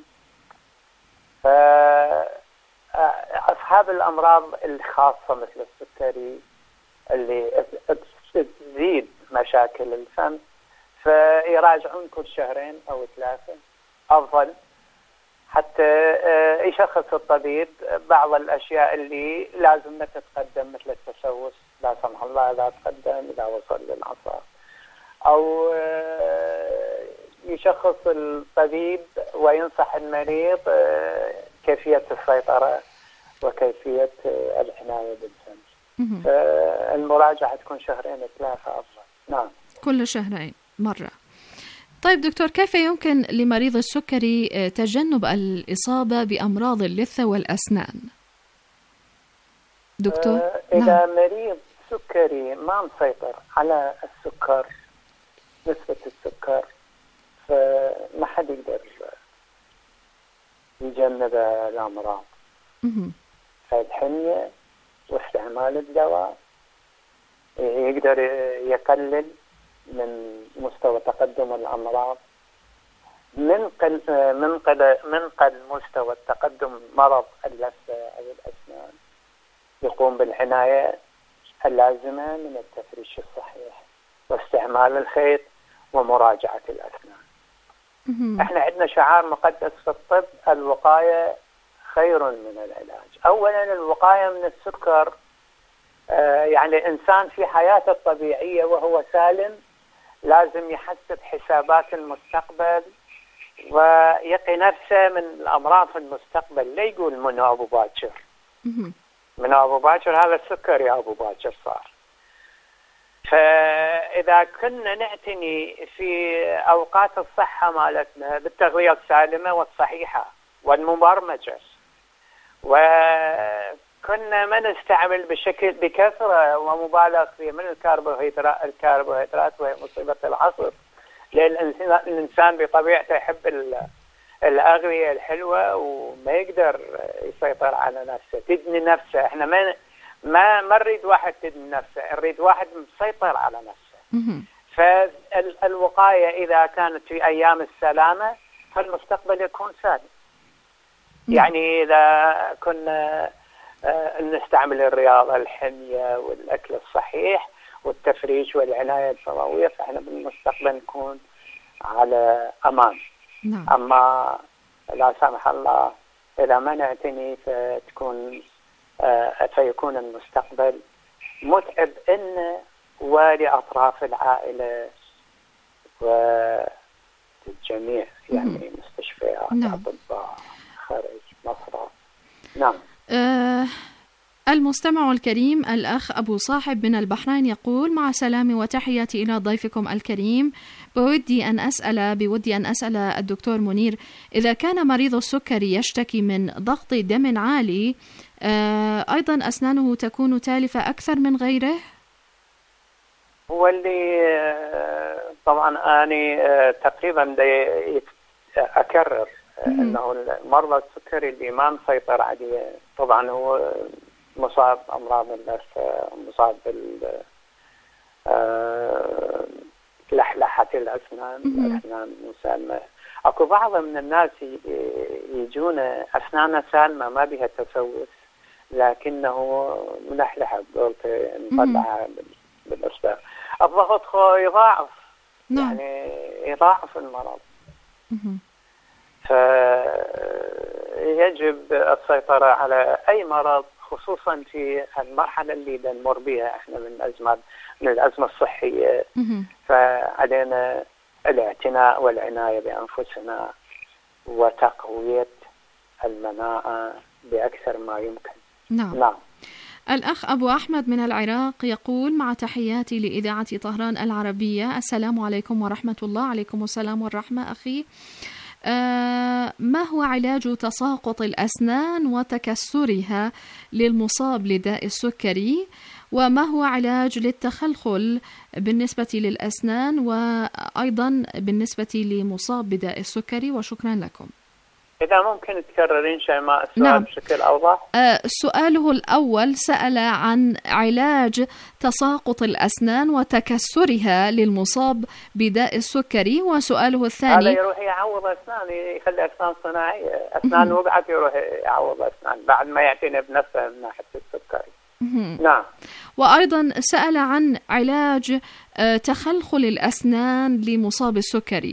أصحاب الأمراض الخاصة مثل السكري اللي تزيد مشاكل الفم فيراجعون كل شهرين أو ثلاثة أفضل، حتى يشخص الطبيب بعض الأشياء اللي لازم ما تتقدم مثل التسوس لا سمح الله إذا تقدم إذا وصل للأعصاب، أو يشخص الطبيب وينصح المريض كيفية السيطرة وكيفية العناية بالفم. فالمراجعة تكون شهرين ثلاثة أفضل. نعم، كل شهرين مرة. طيب دكتور، كيف يمكن لمريض السكري تجنب الإصابة بأمراض اللثة والأسنان؟ دكتور آه إذا نعم. مريض سكري ما مسيطر على السكر، نسبة السكر، فما حد يقدر يجنب الأمراض. فالحمية واستعمال الدواء يقدر يقلل من مستوى تقدم الأمراض، من قل من قل من قل مستوى التقدم مرض اللثة أو الأسنان، يقوم بالعناية اللازمة من التفريش الصحيح واستعمال الخيط ومراجعة الأسنان. احنا عندنا شعار مقدس في الطب: الوقاية خير من العلاج. أولا الوقاية من السكر، آه يعني الإنسان في حياته الطبيعية وهو سالم لازم يحسب حسابات المستقبل ويقي نفسه من الأمراض في المستقبل. لا يقول منو أبو باكر، منو أبو باكر هذا السكر يا أبو باكر صار. فإذا كنا نعتني في أوقات الصحة مالتنا بالتغذية السالمة والصحيحة والمبرمجة، وكنا ما نستعمل بشكل بكثرة ومبالغ فيه من الكربوهيدرات الكربوهيدرات وهي مصيبة العصر، لأن الإنسان بطبيعته يحب الأغذية الحلوة وما يقدر يسيطر على نفسه، تدني نفسه. احنا ما ما ما نريد واحد تدني نفسه، نريد واحد مسيطر على نفسه. فالوقاية إذا كانت في أيام السلامة فالمستقبل يكون سالم. يعني إذا كنا نستعمل الرياضة، الحمية والأكل الصحيح والتفريش والعناية الفورية، فإحنا بالمستقبل نكون على أمان. نعم. أما لا سمح الله إذا ما نعتني فتكون فيكون المستقبل متعب إن ولأطراف العائلة والجميع، يعني مستشفيات، نعم. أطباء، خارج مصر. نعم. أه المستمع الكريم الأخ أبو صاحب من البحرين يقول: مع سلامي وتحياتي إلى ضيفكم الكريم، بودي أن أسأل بودي أن أسأل الدكتور منير، إذا كان مريض السكري يشتكي من ضغط دم عالي، أه أيضا أسنانه تكون تالفة أكثر من غيره؟ هو اللي طبعا أنا تقريبا أكرر أنه المرضى السكري اللي ما مسيطر عليه طبعا هو مصاب أمراض اللثة، مصاب بلحلحة الأسنان، الأسنان مسالمة. أكو بعض من الناس يجون أسنانه سالمة ما بها تسوس، لكنه ملحلحة بقولته مطلعة بالأسباب. الضغط يضاعف، يعني يضاعف المرض. فيجب السيطرة على أي مرض، خصوصا في المرحلة اللي نمر بها احنا من أزمة من الأزمة الصحية. فعلينا الاعتناء والعناية بأنفسنا وتقوية المناعة بأكثر ما يمكن. نعم. نعم. الأخ أبو أحمد من العراق يقول: مع تحياتي لإذاعة طهران العربية، السلام عليكم ورحمة الله. عليكم السلام والرحمة أخي. آه ما هو علاج تساقط الأسنان وتكسرها للمصاب لداء السكري؟ وما هو علاج للتخلخل بالنسبة للأسنان وأيضا بالنسبة لمصاب بداء السكري؟ وشكرا لكم. إذا ممكن تكررين شيء ما السؤال نعم. بشكل أوضح. آه سؤاله الأول سأل عن علاج تساقط الأسنان وتكسرها للمصاب بداء السكري، وسؤاله الثاني هذا يروح يعوض أسنان، يخلي أسنان صناعية، أسنان وقعت يروح يعوض أسنان بعد ما يعتني بنفسه من ناحية السكري. نعم. وأيضا سأل عن علاج آه تخلخل الأسنان لمصاب السكري.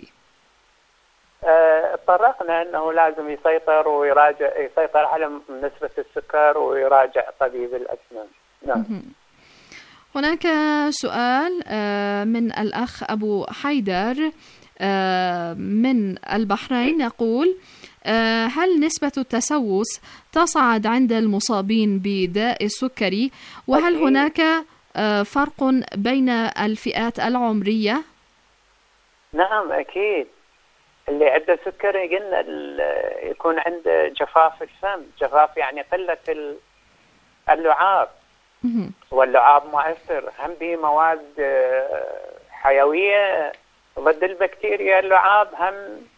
اتطرقنا أنه لازم يسيطر ويراجع يسيطر على نسبة السكر ويراجع طبيب الأسنان. نعم. هناك سؤال من الأخ أبو حيدر من البحرين يقول: هل نسبة التسوس تصعد عند المصابين بداء السكري؟ وهل هناك فرق بين الفئات العمرية؟ نعم أكيد. اللي عنده سكري قلنا يكون عنده جفاف الفم، جفاف يعني قلة اللعاب، واللعاب مؤثر، هم به مواد حيوية ضد البكتيريا. اللعاب هم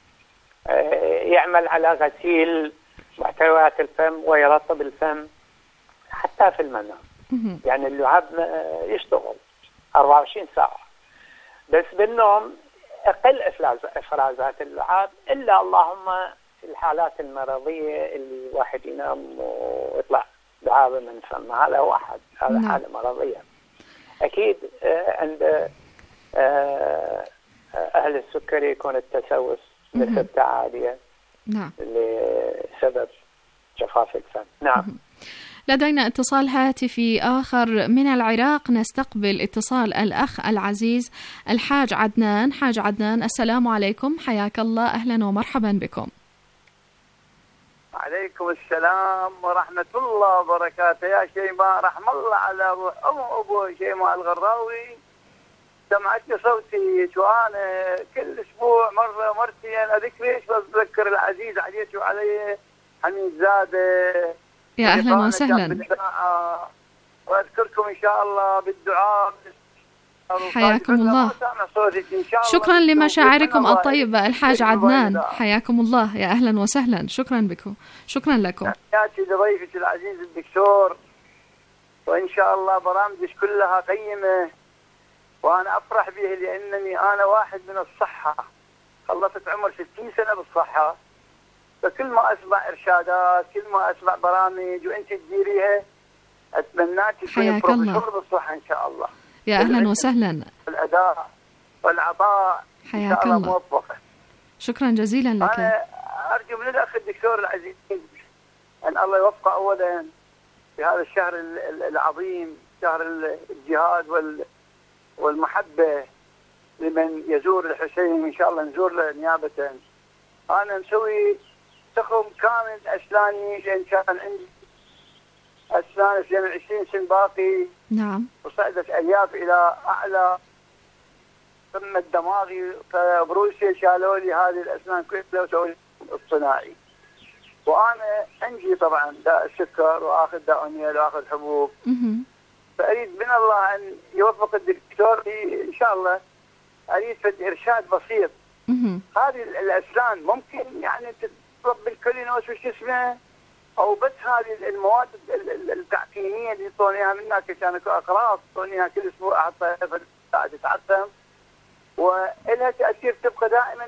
يعمل على غسيل محتويات الفم ويرطب الفم حتى في المنام. يعني اللعاب يشتغل أربعة وعشرين ساعة، بس بالنوم أقل إفرازات اللعاب، إلا اللهم في الحالات المرضية اللي واحد ينام ويطلع لعابه من فمه، هذا واحد، هذا حالة مرضية. أكيد عند أهل السكري يكون التسوس نسبته عالية نعم لسبب جفاف الفم. نعم. لدينا اتصال هاتفي آخر من العراق، نستقبل اتصال الأخ العزيز الحاج عدنان. حاج عدنان، السلام عليكم، حياك الله، أهلا ومرحبا بكم. عليكم السلام ورحمة الله وبركاته. يا شيماء، رحم الله على روح أم أبو شيماء الغراوي. سمعتني صوتي وأنا كل أسبوع مرة مرتين أذكريش، بس بذكر العزيز عليك وعلي حميد زادة. يا أهلا وسهلا. وأذكركم إن شاء الله بالدعاء. حياكم الله. شكرا لمشاعركم الطيبة الحاج عدنان، حياكم الله، يا أهلا وسهلا. شكرا بكم، شكرا لكم. تحياتي لضيفك العزيز الدكتور، وإن شاء الله برامجك كلها قيمة، وأنا أفرح به لأنني أنا واحد من الصحة، خلصت عمر ستين سنة بالصحة، فكل ما أسمع إرشادات، كل ما أسمع برامج وأنت تديريها، أتمناك تكوني بروفيسور بالصحة إن شاء الله. يا أهلا وسهلا. الأداء والعطاء حياك الله الله. موفقة. شكرا جزيلا لك. أنا أرجو من الأخ الدكتور العزيز أن الله يوفقه أولا في هذا الشهر العظيم، شهر الجهاد وال والمحبة لمن يزور الحسين. إن شاء الله نزور له نيابة. أنا مسوي تخم كامل أسناني، لأن كان عندي أسنان اثنين وعشرين سن باقي. نعم. وصعدت ألياف إلى أعلى قمة دماغي، فبروسيا شالوا لي هذه الأسنان كلها وسووا الصناعي. وأنا عندي طبعا داء السكر، وآخذ داء نيل، وآخذ حبوب. فأريد من الله أن يوفق الدكتور إن شاء الله. أريد إرشاد بسيط. هذه الأسنان ممكن يعني تطلب بالكولينوس وش اسمه، أو بس هذه المواد التعقيمية اللي يعطونيها منها كان أقراص يعطونيها كل أسبوع أحطها تتعقم، وإلها تأثير تبقى دائما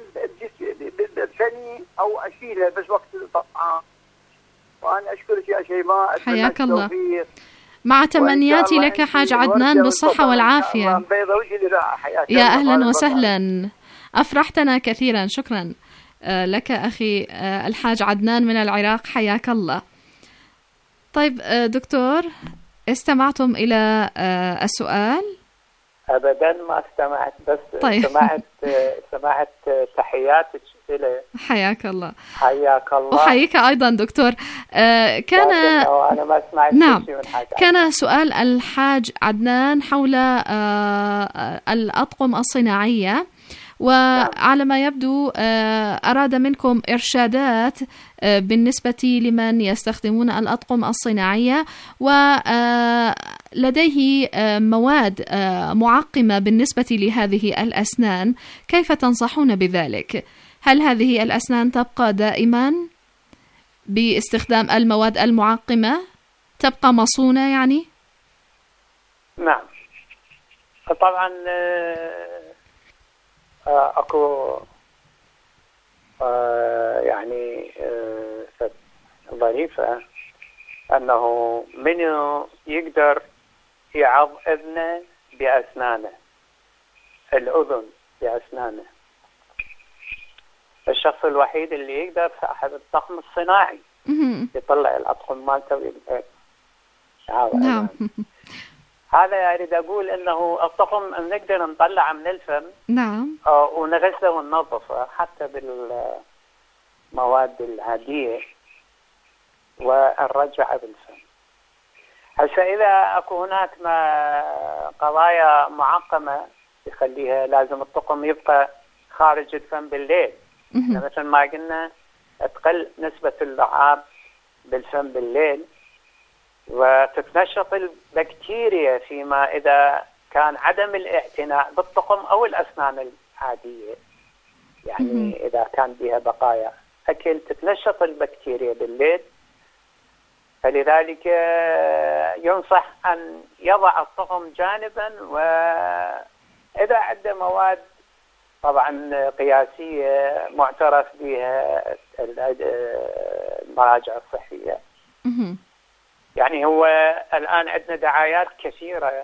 بفمي، أو أشيلها بس وقت الطعام. وأنا أشكرك يا شيماء، حياك الله، مع تمنياتي لك حاج عدنان بالصحة والعافية. يا أهلا وسهلا، أفرحتنا كثيرا. شكرا لك أخي الحاج عدنان من العراق، حياك الله. طيب دكتور، استمعتم إلى السؤال؟ أبدا ما استمعت، بس طيب. سمعت سمعت تحياتك إليه. حياك الله. حياك الله. وحييك أيضا دكتور. كان أنا ما سمعت نعم شيء من حاجة. كان سؤال الحاج عدنان حول الأطقم الصناعية، وعلى ما يبدو أراد منكم إرشادات بالنسبة لمن يستخدمون الأطقم الصناعية، ولديه مواد معقمة بالنسبة لهذه الأسنان، كيف تنصحون بذلك؟ هل هذه الأسنان تبقى دائما باستخدام المواد المعقمة، تبقى مصونة يعني؟ نعم طبعا. اكو يعني ظريفة انه منو يقدر يعض اذنه باسنانه، الاذن باسنانه. الشخص الوحيد اللي يقدر صاحب الطقم الصناعي يطلع الاطقم مالته ويقدر نعم. هذا أريد أقول أنه الطقم نقدر نطلعه من الفم. نعم. ونغسله وننظفه حتى بالمواد العادية ونرجعه بالفم. هسه إذا أكو هناك ما قضايا معقمة يخليها لازم الطقم يبقى خارج الفم بالليل. مثل ما قلنا تقل نسبة اللعاب بالفم بالليل، وتتنشط البكتيريا فيما إذا كان عدم الاعتناء بالطقم أو الأسنان العادية، يعني إذا كان بها بقايا أكل تتنشط البكتيريا بالليل. فلذلك ينصح أن يضع الطقم جانبا، وإذا عنده مواد طبعا قياسية معترف بها المراجع الصحية. يعني هو الآن عندنا دعايات كثيرة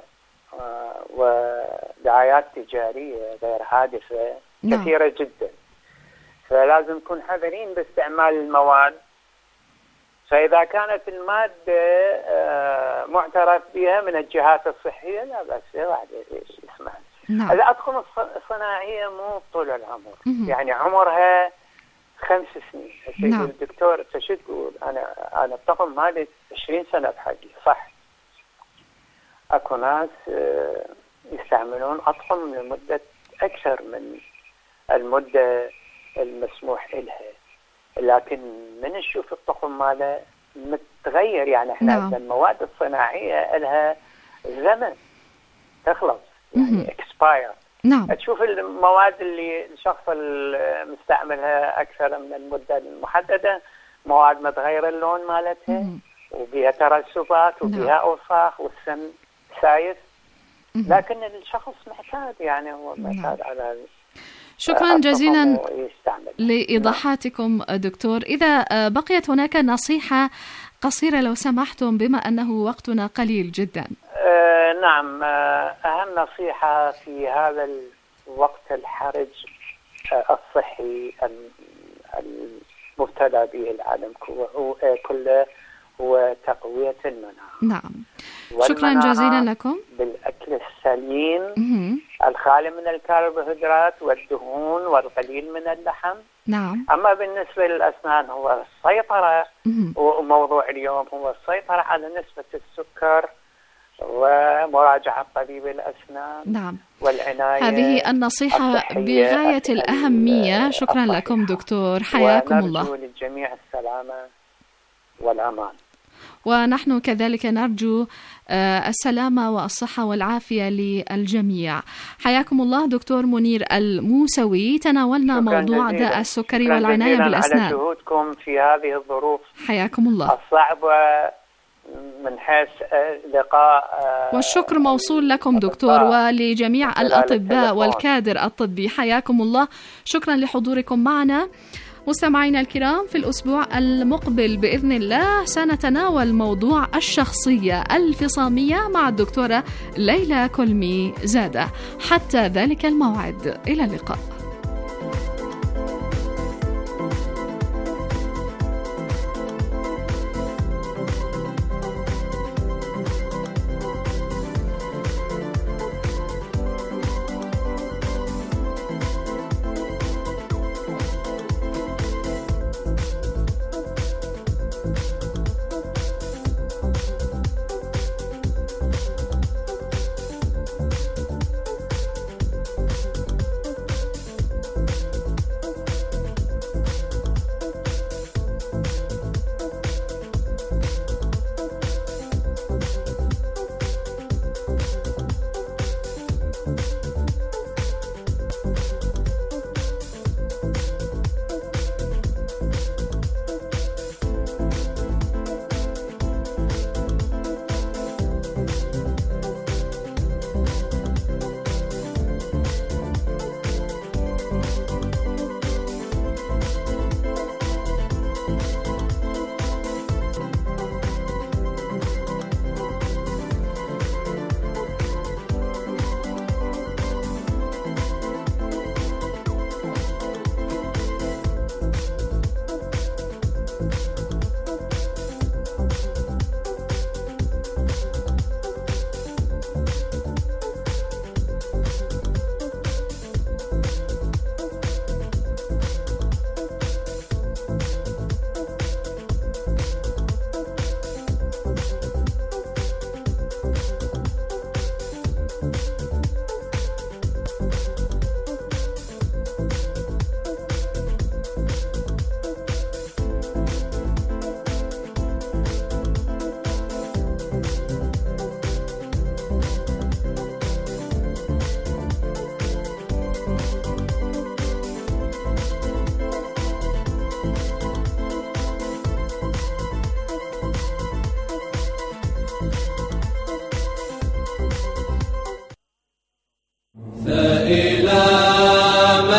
ودعايات تجارية غير هادفة كثيرة جدا، فلازم نكون حذرين باستعمال المواد. فإذا كانت المادة معترف بها من الجهات الصحية لا بأس، واحد يسمع. نعم. الأطقم الصناعية مو طول العمر، مم. يعني عمرها خمس سنين. نعم. الدكتور شو تقول؟ أنا أنا الطقم مالي عشرين سنة بحقي، صح. أكو ناس يستعملون أطقم لمدة أكثر من المدة المسموح لها، لكن من نشوف الطقم ماله متغير. يعني احنا نعم. عندنا المواد الصناعية لها زمن تخلص، يعني اكسباير. نعم. تشوف المواد اللي الشخص المستعملها أكثر من المدة المحددة مواد متغيرة اللون مالتها، مم. وبيها ترسبات وبيها نعم. أوساخ والسم سايس، لكن الشخص معتاد، يعني هو معتاد نعم. على. شكرا جزيلا لإيضاحاتكم دكتور. إذا بقيت هناك نصيحة قصيرة لو سمحتم، بما أنه وقتنا قليل جدا. آه نعم، أهم نصيحة في هذا الوقت الحرج الصحي المبتلى به العالم كله هو تقوية المناعة. نعم، شكرا جزيلا لكم. بالأكل السليم الخالي من الكربوهيدرات والدهون والقليل من اللحم. نعم. أما بالنسبة للأسنان هو السيطرة، وموضوع اليوم هو السيطرة على نسبة السكر ومراجعة طبيب الأسنان. نعم. والعناية هذه النصيحة بغاية الأهمية. شكرا الصحيحة. لكم دكتور، حياكم الله. ونرجو للجميع السلامة والأمان. ونحن كذلك نرجو السلامة والصحة والعافية للجميع. حياكم الله دكتور منير الموسوي. تناولنا موضوع داء السكري والعناية بالأسنان. على جهودكم في هذه الظروف حياكم الله الصعبة من حيث لقاء. والشكر موصول لكم دكتور ولجميع الأطباء والكادر الطبي. حياكم الله. شكرا لحضوركم معنا. مستمعينا الكرام، في الأسبوع المقبل بإذن الله سنتناول موضوع الشخصية الفصامية مع الدكتورة ليلى كلمي زادة. حتى ذلك الموعد، إلى اللقاء.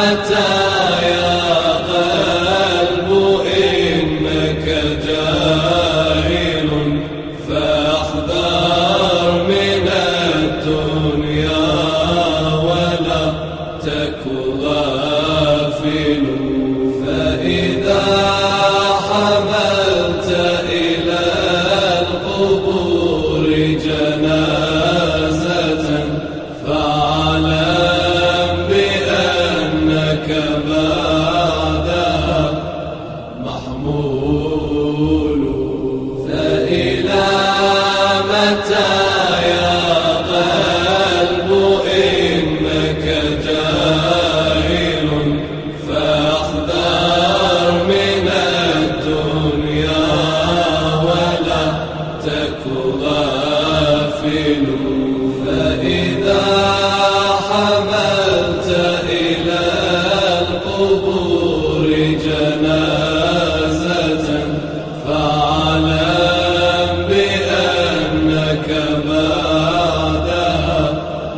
متى يا قلب إنك جاهل فاحذر من الدنيا ولا تك غافل فإذا حملت إلى القبور جنازة فاعلم بأنك بعدها محمول فإلى متى يا قلب إنك جاهل فاحذر من الدنيا ولا تك غافل فإذا حملت إلى القبور جنازة فاعلم بأنك بعدها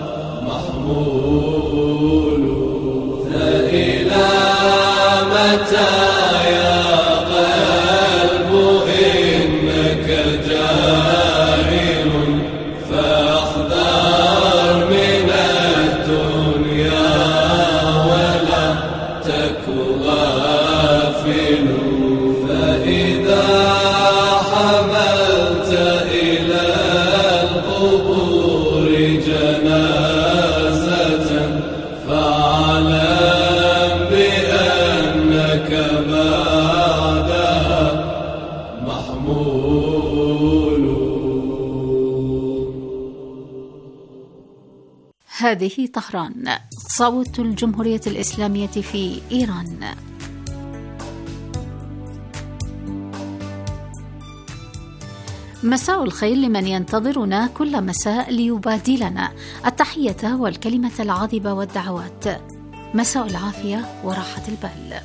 محمول فإلى متى يا قلب إنك جاهل فاحذر من الدنيا ولا تك غافل فإذا حملت إلى القبور جنازة فاعلم بأنك بعدها محمول. هذه طهران، صوت الجمهورية الإسلامية في إيران. مساء الخير لمن ينتظرنا كل مساء ليبادلنا التحية والكلمة العذبة والدعوات. مساء العافية وراحة البال.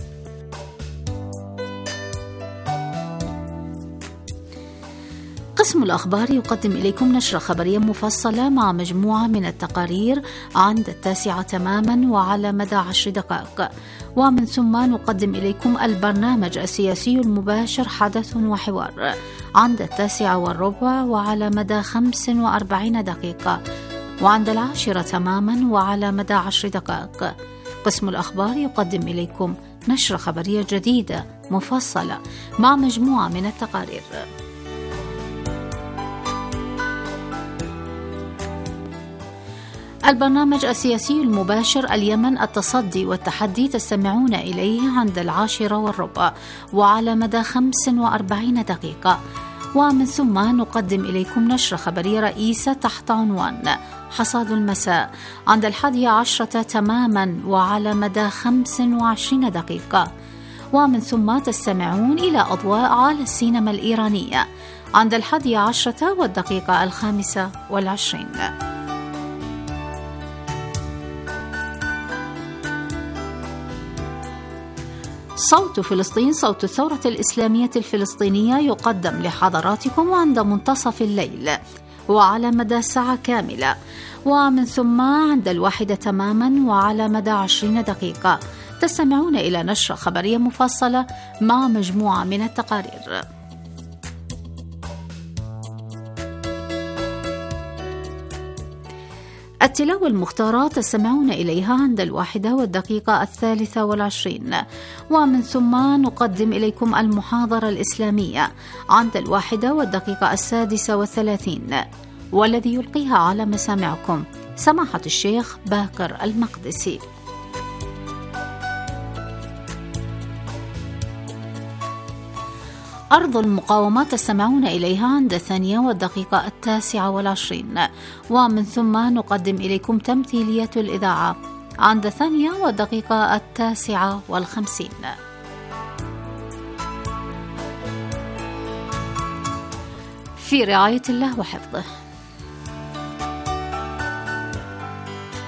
قسم الأخبار يقدم إليكم نشرة خبرية مفصلة مع مجموعة من التقارير عند التاسعة تماما وعلى مدى عشر دقائق، ومن ثم نقدم إليكم البرنامج السياسي المباشر حدث وحوار عند التاسعة والربع وعلى مدى خمس وأربعين دقيقة، وعند العاشرة تماما وعلى مدى عشر دقائق. قسم الأخبار يقدم إليكم نشرة خبرية جديدة مفصلة مع مجموعة من التقارير. البرنامج السياسي المباشر اليمن التصدي والتحدي تستمعون إليه عند العاشرة والربع وعلى مدى خمس وأربعين دقيقة، ومن ثم نقدم إليكم نشرة خبرية رئيسة تحت عنوان حصاد المساء عند الحادية عشرة تماما وعلى مدى خمس وعشرين دقيقة، ومن ثم تستمعون إلى أضواء على السينما الإيرانية عند الحادية عشرة والدقيقة الخامسة والعشرين. صوت فلسطين، صوت الثورة الإسلامية الفلسطينية، يقدم لحضراتكم عند منتصف الليل وعلى مدى ساعة كاملة، ومن ثم عند الواحدة تماما وعلى مدى عشرين دقيقة تستمعون إلى نشرة خبرية مفصلة مع مجموعة من التقارير. التلاوة المختارة تستمعون إليها عند الواحدة والدقيقة الثالثة والعشرين، ومن ثم نقدم إليكم المحاضرة الإسلامية عند الواحدة والدقيقة السادسة والثلاثين، والذي يلقيها على مسامعكم سماحة الشيخ باكر المقدسي. أرض المقاومة تستمعون إليها عند الثانية والدقيقة التاسعة والعشرين، ومن ثم نقدم إليكم تمثيلية الإذاعة عند الثانية والدقيقة التاسعة والخمسين. في رعاية الله وحفظه.